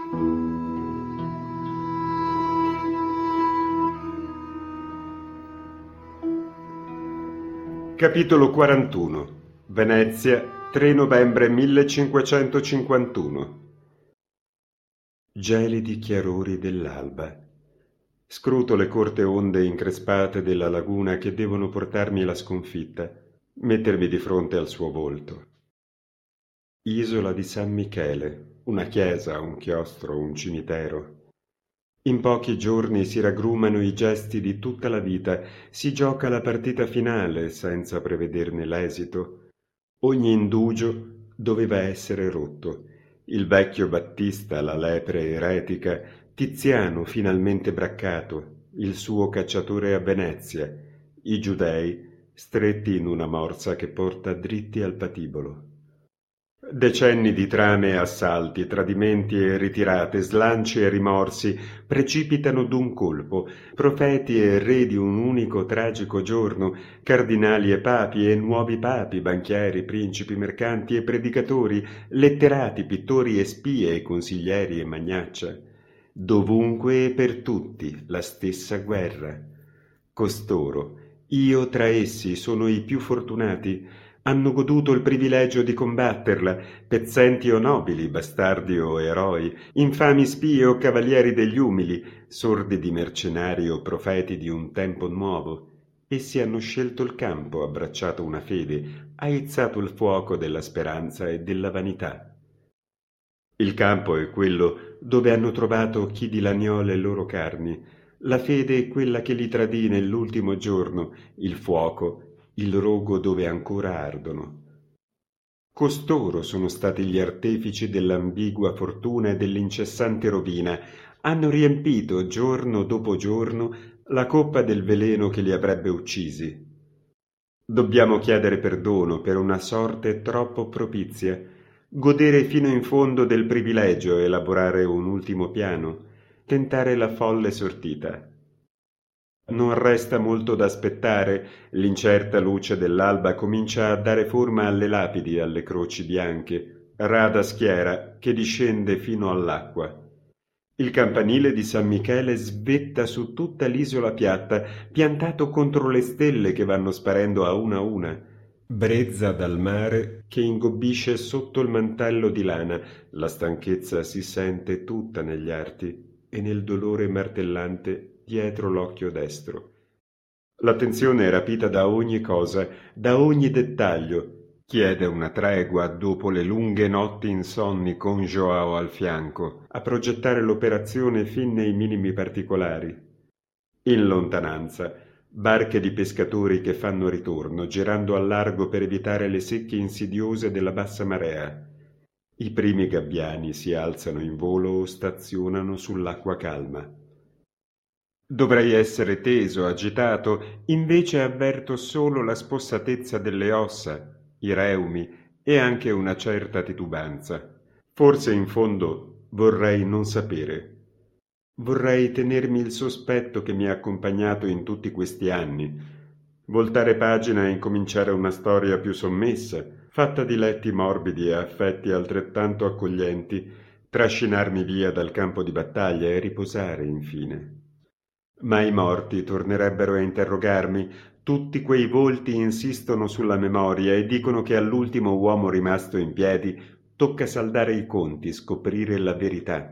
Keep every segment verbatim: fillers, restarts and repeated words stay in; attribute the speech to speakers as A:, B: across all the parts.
A: Capitolo quarantuno. Venezia, tre novembre millecinquecentocinquantuno. Gelidi chiarori dell'alba. Scruto le corte onde increspate della laguna che devono portarmi la sconfitta, mettermi di fronte al suo volto. Isola di San Michele, una chiesa, un chiostro, un cimitero. In pochi giorni si raggrumano i gesti di tutta la vita, si gioca la partita finale senza prevederne l'esito. Ogni indugio doveva essere rotto. Il vecchio Battista, la lepre eretica, Tiziano finalmente braccato, il suo cacciatore a Venezia, i giudei stretti in una morsa che porta dritti al patibolo. Decenni di trame e assalti, tradimenti e ritirate, slanci e rimorsi precipitano d'un colpo, profeti e re di un unico tragico giorno, cardinali e papi e nuovi papi, banchieri, principi, mercanti e predicatori, letterati, pittori e spie e consiglieri e magnaccia. Dovunque e per tutti la stessa guerra. Costoro, io tra essi sono i più fortunati, hanno goduto il privilegio di combatterla, pezzenti o nobili, bastardi o eroi, infami spie o cavalieri degli umili, sordi di mercenari o profeti di un tempo nuovo. Essi hanno scelto il campo, abbracciato una fede, aizzato il fuoco della speranza e della vanità. Il campo è quello dove hanno trovato chi dilaniò le loro carni, la fede è quella che li tradì nell'ultimo giorno, il fuoco il rogo dove ancora ardono. Costoro sono stati gli artefici dell'ambigua fortuna e dell'incessante rovina, hanno riempito giorno dopo giorno la coppa del veleno che li avrebbe uccisi. Dobbiamo chiedere perdono per una sorte troppo propizia, godere fino in fondo del privilegio, elaborare un ultimo piano, tentare la folle sortita. Non resta molto da aspettare, l'incerta luce dell'alba comincia a dare forma alle lapidi, alle croci bianche, rada schiera che discende fino all'acqua. Il campanile di San Michele svetta su tutta l'isola piatta, piantato contro le stelle che vanno sparendo a una a una. Brezza dal mare che ingobbisce sotto il mantello di lana, la stanchezza si sente tutta negli arti e nel dolore martellante dietro l'occhio destro. L'attenzione è rapita da ogni cosa, da ogni dettaglio. Chiede una tregua dopo le lunghe notti insonni con Joao al fianco, a progettare l'operazione fin nei minimi particolari. In lontananza, barche di pescatori che fanno ritorno, girando al largo per evitare le secche insidiose della bassa marea. I primi gabbiani si alzano in volo o stazionano sull'acqua calma. Dovrei essere teso, agitato, invece avverto solo la spossatezza delle ossa, i reumi e anche una certa titubanza. Forse in fondo vorrei non sapere. Vorrei tenermi il sospetto che mi ha accompagnato in tutti questi anni, voltare pagina e incominciare una storia più sommessa, fatta di letti morbidi e affetti altrettanto accoglienti, trascinarmi via dal campo di battaglia e riposare infine. Ma i morti tornerebbero a interrogarmi, tutti quei volti insistono sulla memoria e dicono che all'ultimo uomo rimasto in piedi tocca saldare i conti, scoprire la verità.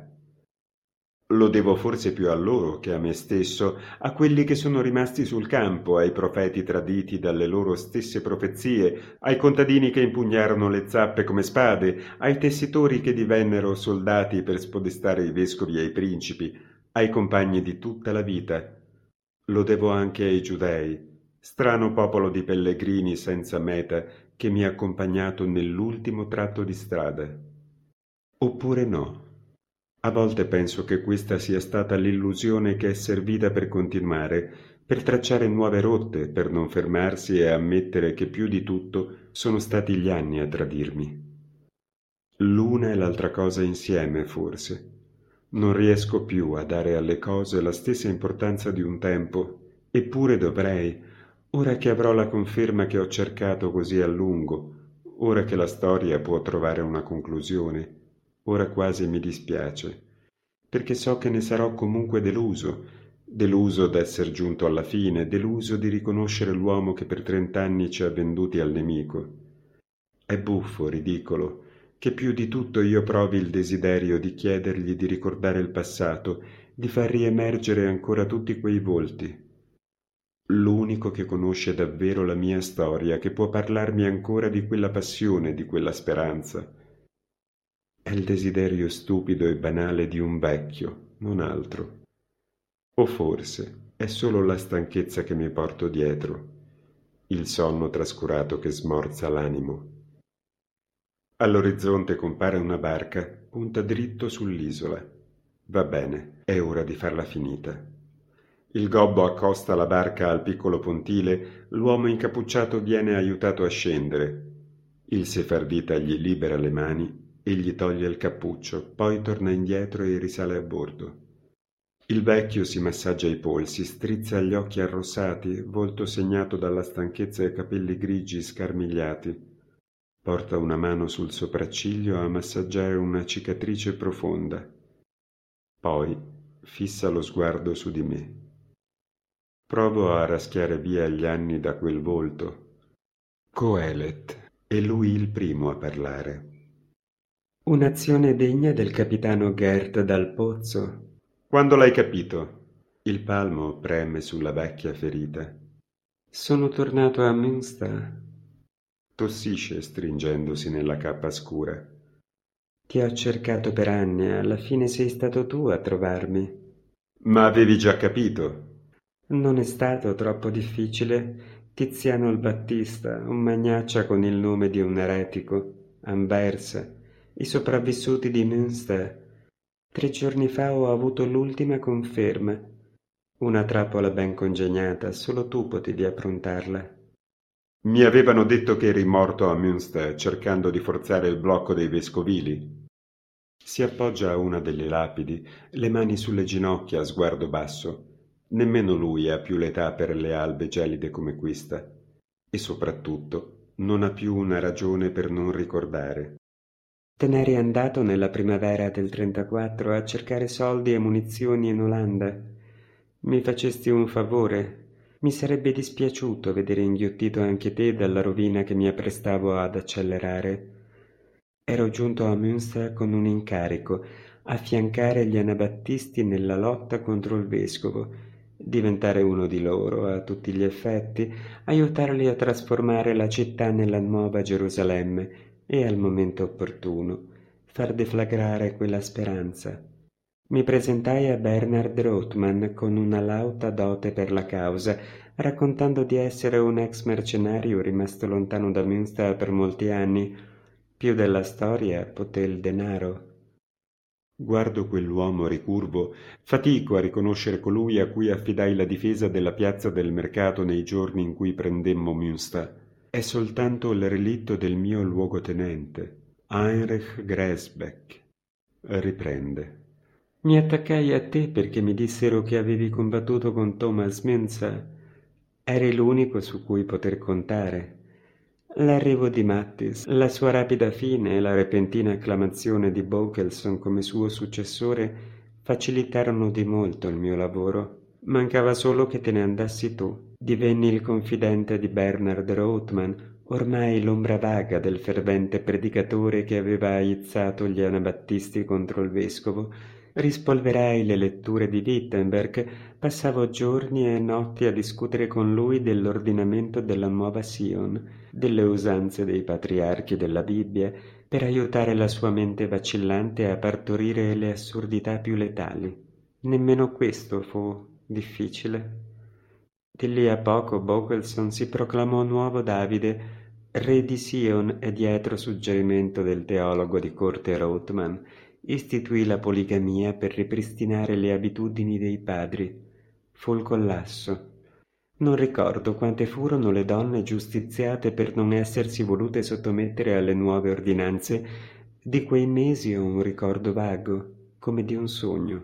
A: Lo devo forse più a loro che a me stesso, a quelli che sono rimasti sul campo, ai profeti traditi dalle loro stesse profezie, ai contadini che impugnarono le zappe come spade, ai tessitori che divennero soldati per spodestare i vescovi e i principi, ai compagni di tutta la vita. Lo devo anche ai giudei, strano popolo di pellegrini senza meta che mi ha accompagnato nell'ultimo tratto di strada. Oppure no. A volte penso che questa sia stata l'illusione che è servita per continuare, per tracciare nuove rotte, per non fermarsi e ammettere che più di tutto sono stati gli anni a tradirmi. L'una e l'altra cosa insieme, forse. Non riesco più a dare alle cose la stessa importanza di un tempo, eppure dovrei, ora che avrò la conferma che ho cercato così a lungo, ora che la storia può trovare una conclusione, ora quasi mi dispiace. perché so che ne sarò comunque deluso, deluso d'esser giunto alla fine, deluso di riconoscere l'uomo che per trent'anni ci ha venduti al nemico. È buffo, ridicolo, che più di tutto io provi il desiderio di chiedergli di ricordare il passato, di far riemergere ancora tutti quei volti. L'unico che conosce davvero la mia storia, che può parlarmi ancora di quella passione, di quella speranza. È il desiderio stupido e banale di un vecchio, non altro. O forse è solo la stanchezza che mi porto dietro, il sonno trascurato che smorza l'animo. All'orizzonte compare una barca, punta dritto sull'isola. Va bene, è ora di farla finita. Il gobbo accosta la barca al piccolo pontile, l'uomo incappucciato viene aiutato a scendere. Il sefardita gli libera le mani e gli toglie il cappuccio, poi torna indietro e risale a bordo. Il vecchio si massaggia i polsi, strizza gli occhi arrossati, volto segnato dalla stanchezza e capelli grigi scarmigliati. Porta una mano sul sopracciglio a massaggiare una cicatrice profonda. Poi fissa lo sguardo su di me. Provo a raschiare via gli anni da quel volto. Coelet, e lui il primo a parlare.
B: Un'azione degna del capitano Gert dal pozzo.
A: Quando l'hai capito? Il palmo preme sulla vecchia ferita.
B: Sono tornato a Münster.
A: Tossisce stringendosi nella cappa scura.
B: Ti ho cercato per anni e alla fine sei stato tu a trovarmi.
A: Ma avevi già capito?
B: Non è stato troppo difficile. Tiziano il Battista, un magnaccia con il nome di un eretico, Anversa, i sopravvissuti di Münster. Tre giorni fa ho avuto l'ultima conferma. Una trappola ben congegnata, solo tu potevi approntarla.
A: Mi avevano detto che eri morto a Münster cercando di forzare il blocco dei vescovili. Si appoggia a una delle lapidi, le mani sulle ginocchia a sguardo basso. Nemmeno lui ha più l'età per le albe gelide come questa. E soprattutto non ha più una ragione per non ricordare.
B: Te n'eri andato nella primavera del trentaquattro a cercare soldi e munizioni in Olanda. Mi facesti un favore. Mi sarebbe dispiaciuto vedere inghiottito anche te dalla rovina che mi apprestavo ad accelerare. Ero giunto a Münster con un incarico, affiancare gli anabattisti nella lotta contro il vescovo, diventare uno di loro a tutti gli effetti, aiutarli a trasformare la città nella nuova Gerusalemme e al momento opportuno far deflagrare quella speranza. Mi presentai a Bernhard Rothmann con una lauta dote per la causa, raccontando di essere un ex mercenario rimasto lontano da Münster per molti anni. Più della storia poté il denaro.
A: Guardo quell'uomo ricurvo, fatico a riconoscere colui a cui affidai la difesa della piazza del mercato nei giorni in cui prendemmo Münster. È soltanto il relitto del mio luogotenente, Heinrich Gräsbeck. Riprende.
B: Mi attaccai a te perché mi dissero che avevi combattuto con Thomas Münzer. Eri l'unico su cui poter contare. L'arrivo di Mattis, la sua rapida fine e la repentina acclamazione di Bokelson come suo successore facilitarono di molto il mio lavoro. Mancava solo che te ne andassi tu. Divenni il confidente di Bernhard Rothmann, ormai l'ombra vaga del fervente predicatore che aveva aizzato gli anabattisti contro il vescovo. Rispolverai le letture di Wittenberg, passavo giorni e notti a discutere con lui dell'ordinamento della nuova Sion, delle usanze dei patriarchi della Bibbia, per aiutare la sua mente vacillante a partorire le assurdità più letali. Nemmeno questo fu difficile. Di lì a poco Bokelson si proclamò nuovo Davide, re di Sion, e dietro suggerimento del teologo di corte Rothmann istituì la poligamia per ripristinare le abitudini dei padri. Fu il collasso. Non ricordo quante furono le donne giustiziate per non essersi volute sottomettere alle nuove ordinanze. Di quei mesi ho un ricordo vago, come di un sogno.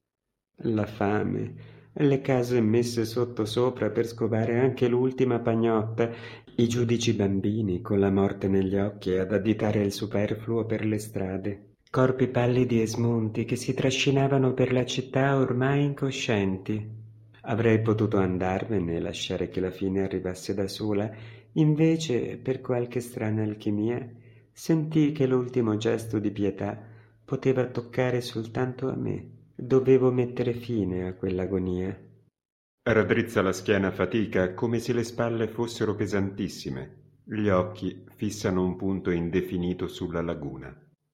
B: La fame, le case messe sottosopra per scovare anche l'ultima pagnotta, i giudici bambini con la morte negli occhi ad additare il superfluo per le strade. corpi pallidi e smunti che si trascinavano per la città ormai incoscienti. Avrei potuto andarmene e lasciare che la fine arrivasse da sola, invece, per qualche strana alchimia, sentii che l'ultimo gesto di pietà poteva toccare soltanto a me. Dovevo mettere fine a quell'agonia.
A: Raddrizza la schiena a fatica come se le spalle fossero pesantissime. Gli occhi fissano un punto indefinito sulla laguna.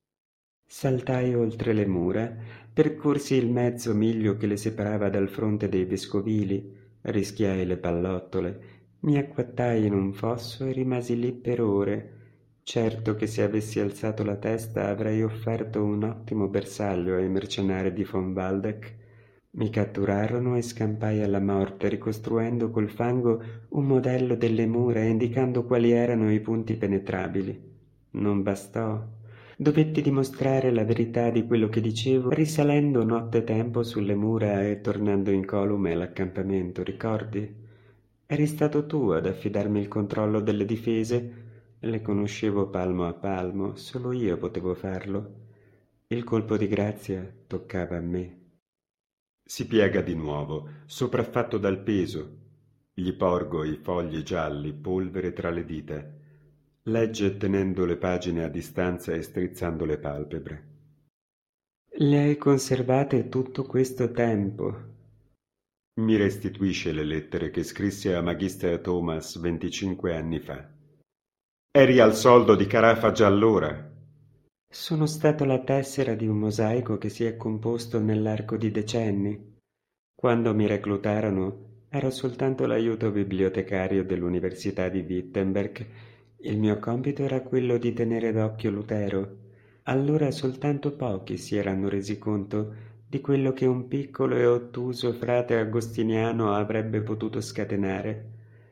B: Saltai oltre le mura, percorsi il mezzo miglio che le separava dal fronte dei vescovili, rischiai le pallottole, mi acquattai in un fosso e rimasi lì per ore, certo che se avessi alzato la testa avrei offerto un ottimo bersaglio ai mercenari di von Waldeck. Mi catturarono e scampai alla morte, ricostruendo col fango un modello delle mura e indicando quali erano i punti penetrabili. Non bastò. Dovetti dimostrare la verità di quello che dicevo, risalendo nottetempo sulle mura e tornando incolume all'accampamento, ricordi? Eri stato tu ad affidarmi il controllo delle difese. Le conoscevo palmo a palmo, solo io potevo farlo. Il colpo di grazia toccava a me.
A: Si piega di nuovo, sopraffatto dal peso. Gli porgo i fogli gialli, polvere tra le dita. Legge tenendo le pagine a distanza e strizzando le palpebre.
B: Le hai conservate tutto questo tempo.
A: Mi restituisce le lettere che scrisse a Magister Thomas venticinque anni fa. Eri al soldo di Carafa già allora.
B: Sono stato la tessera di un mosaico che si è composto nell'arco di decenni. Quando mi reclutarono ero soltanto l'aiuto bibliotecario dell'Università di Wittenberg. Il mio compito era quello di tenere d'occhio Lutero. Allora soltanto pochi si erano resi conto di quello che un piccolo e ottuso frate agostiniano avrebbe potuto scatenare.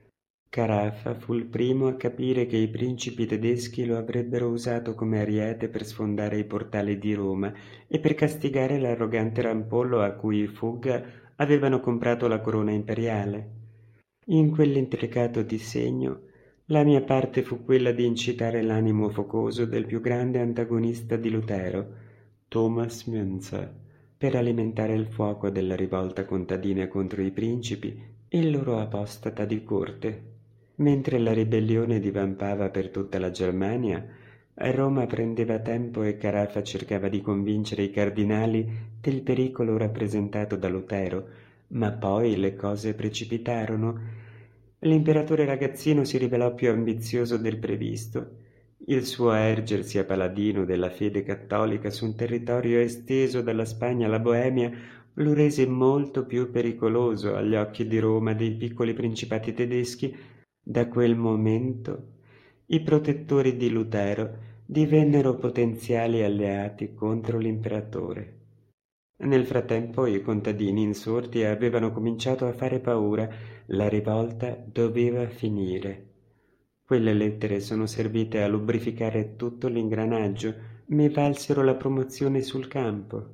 B: Carafa fu il primo a capire che i principi tedeschi lo avrebbero usato come ariete per sfondare i portali di Roma e per castigare l'arrogante rampollo a cui fugga avevano comprato la corona imperiale. In quell'intricato disegno la mia parte fu quella di incitare l'animo focoso del più grande antagonista di Lutero, Thomas Münzer, per alimentare il fuoco della rivolta contadina contro i principi e il loro apostata di corte. Mentre la ribellione divampava per tutta la Germania, Roma prendeva tempo e Carafa cercava di convincere i cardinali del pericolo rappresentato da Lutero, ma poi le cose precipitarono. L'imperatore ragazzino si rivelò più ambizioso del previsto. Il suo ergersi a paladino della fede cattolica su un territorio esteso dalla Spagna alla Boemia lo rese molto più pericoloso agli occhi di Roma dei piccoli principati tedeschi. Da quel momento i protettori di Lutero divennero potenziali alleati contro l'imperatore. Nel frattempo i contadini insorti avevano cominciato a fare paura. La rivolta doveva finire. Quelle lettere sono servite a lubrificare tutto l'ingranaggio, mi valsero la promozione sul campo.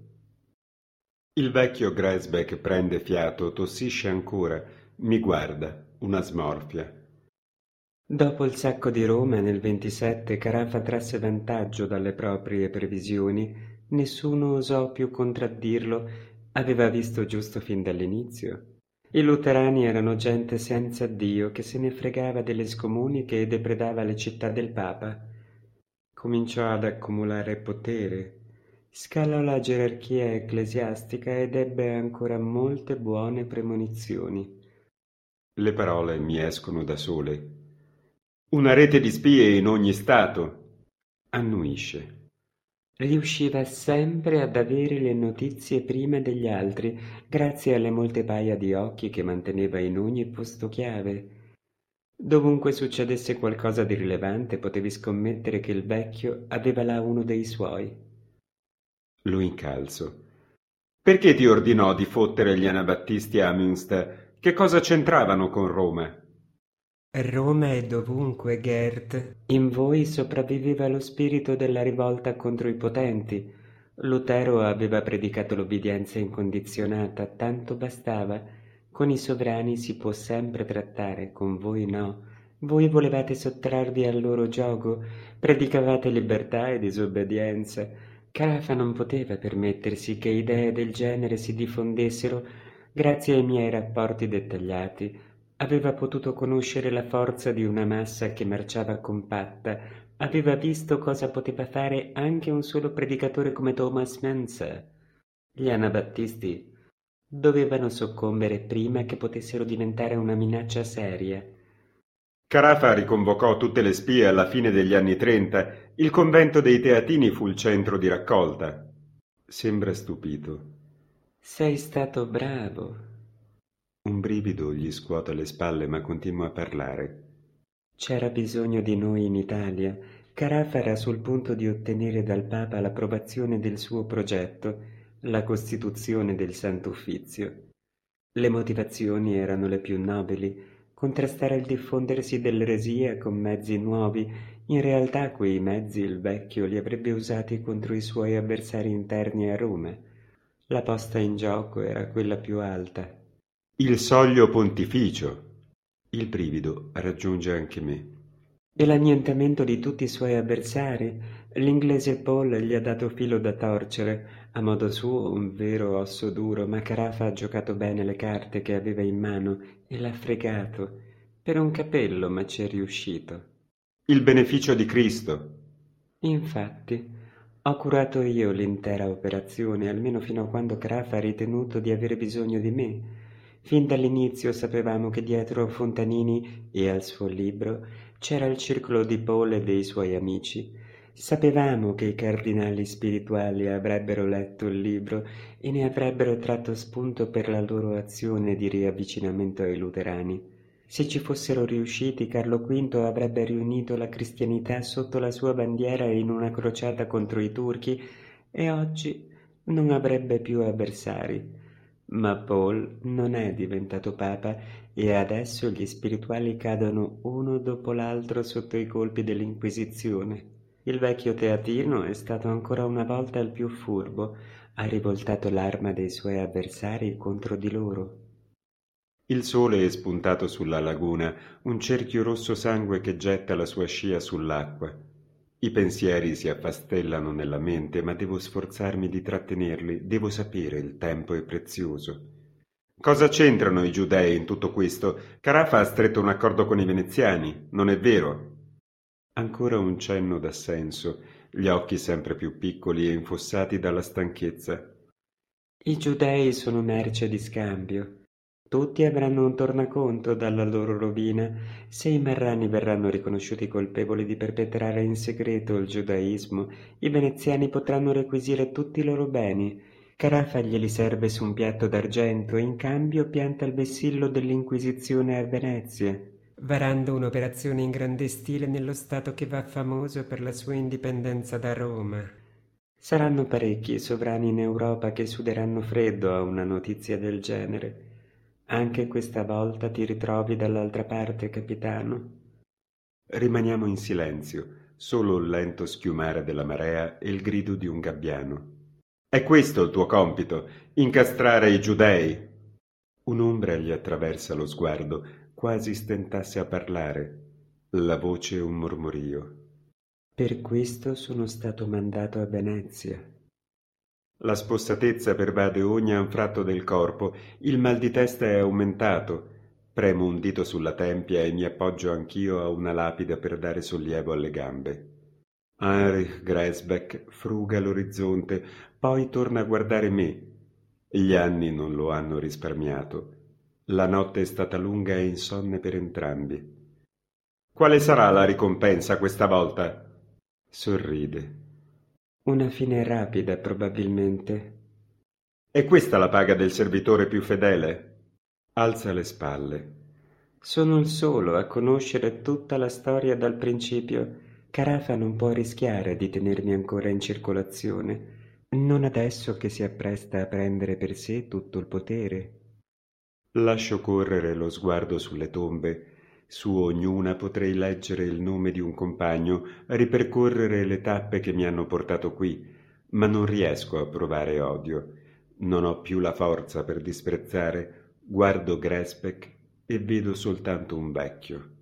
A: Il vecchio Gresbeck prende fiato, tossisce ancora, mi guarda, una smorfia.
B: Dopo il sacco di Roma nel ventisette Carafa trasse vantaggio dalle proprie previsioni. Nessuno osò più contraddirlo. Aveva visto giusto fin dall'inizio. I luterani erano gente senza Dio che se ne fregava delle scomuniche e depredava le città del Papa. Cominciò ad accumulare potere. Scalò la gerarchia ecclesiastica ed ebbe ancora molte buone premonizioni.
A: Le parole mi escono da sole. Una rete di spie in ogni stato. Annuisce.
B: Riusciva sempre ad avere le notizie prima degli altri, grazie alle molte paia di occhi che manteneva in ogni posto chiave. Dovunque succedesse qualcosa di rilevante, potevi scommettere che il vecchio aveva là uno dei suoi.
A: Lo incalzo. Perché ti ordinò di fottere gli anabattisti a Münster? Che cosa c'entravano con Roma?
B: Roma è dovunque, Gerd. In voi sopravviveva lo spirito della rivolta contro i potenti. Lutero aveva predicato l'obbedienza incondizionata, tanto bastava. Con i sovrani si può sempre trattare, con voi no. Voi volevate sottrarvi al loro giogo, predicavate libertà e disobbedienza. Carafa non poteva permettersi che idee del genere si diffondessero grazie ai miei rapporti dettagliati. Aveva potuto conoscere la forza di una massa che marciava compatta, aveva visto cosa poteva fare anche un solo predicatore come Thomas Mensa. Gli anabattisti dovevano soccombere prima che potessero diventare una minaccia seria.
A: Carafa riconvocò tutte le spie alla fine degli anni trenta. Il convento dei Teatini fu il centro di raccolta. Sembra stupito.
B: Sei stato bravo.
A: Un brivido gli scuote le spalle, ma continua a parlare.
B: C'era bisogno di noi in Italia. Carafa era sul punto di ottenere dal Papa l'approvazione del suo progetto, la costituzione del Santo Uffizio. Le motivazioni erano le più nobili: contrastare il diffondersi dell'eresia con mezzi nuovi. In realtà quei mezzi il vecchio li avrebbe usati contro i suoi avversari interni a Roma. La posta in gioco era quella più alta.
A: Il soglio pontificio. Il brivido raggiunge anche me.
B: E l'annientamento di tutti i suoi avversari. L'inglese Paul gli ha dato filo da torcere, a modo suo un vero osso duro, ma Carafa ha giocato bene le carte che aveva in mano e l'ha fregato. Per un capello, ma ci è riuscito.
A: Il beneficio di Cristo.
B: Infatti, ho curato io l'intera operazione, almeno fino a quando Carafa ha ritenuto di avere bisogno di me. Fin dall'inizio sapevamo che dietro Fontanini e al suo libro c'era il circolo di Paul e dei suoi amici. Sapevamo che i cardinali spirituali avrebbero letto il libro e ne avrebbero tratto spunto per la loro azione di riavvicinamento ai luterani. Se ci fossero riusciti, Carlo V avrebbe riunito la cristianità sotto la sua bandiera in una crociata contro i turchi e oggi non avrebbe più avversari. Ma Paul non è diventato papa e adesso gli spirituali cadono uno dopo l'altro sotto i colpi dell'Inquisizione. Il vecchio teatino è stato ancora una volta il più furbo, ha rivoltato l'arma dei suoi avversari contro di loro.
A: Il sole è spuntato sulla laguna, un cerchio rosso sangue che getta la sua scia sull'acqua. I pensieri si affastellano nella mente, ma devo sforzarmi di trattenerli, devo sapere, il tempo è prezioso. Cosa c'entrano i giudei in tutto questo? Carafa ha stretto un accordo con i veneziani, non è vero? Ancora un cenno d'assenso, gli occhi sempre più piccoli e infossati dalla stanchezza.
B: I giudei sono merce di scambio. Tutti avranno un tornaconto dalla loro rovina. Se i marrani verranno riconosciuti colpevoli di perpetrare in segreto il giudaismo, i veneziani potranno requisire tutti i loro beni. Carafa glieli serve su un piatto d'argento e in cambio pianta il vessillo dell'Inquisizione a Venezia, varando un'operazione in grande stile nello Stato che va famoso per la sua indipendenza da Roma. Saranno parecchi i sovrani in Europa che suderanno freddo a una notizia del genere. Anche questa volta ti ritrovi dall'altra parte, capitano.
A: Rimaniamo in silenzio, solo il lento schiumare della marea e il grido di un gabbiano. È questo il tuo compito, incastrare i giudei. Un'ombra gli attraversa lo sguardo, quasi stentasse a parlare. La voce un mormorio.
B: Per questo sono stato mandato a Venezia.
A: La spossatezza pervade ogni anfratto del corpo, il mal di testa è aumentato. Premo un dito sulla tempia e mi appoggio anch'io a una lapide per dare sollievo alle gambe. Heinrich Gräsbeck fruga l'orizzonte, poi torna a guardare me. Gli anni non lo hanno risparmiato. La notte è stata lunga e insonne per entrambi. Quale sarà la ricompensa questa volta? Sorride.
B: Una fine rapida, probabilmente.
A: È questa la paga del servitore più fedele? Alza le spalle.
B: Sono il solo a conoscere tutta la storia dal principio. Carafa non può rischiare di tenermi ancora in circolazione, non adesso che si appresta a prendere per sé tutto il potere.
A: Lascio correre lo sguardo sulle tombe. Su ognuna potrei leggere il nome di un compagno, ripercorrere le tappe che mi hanno portato qui, ma non riesco a provare odio. Non ho più la forza per disprezzare. Guardo Gräsbeck e vedo soltanto un vecchio.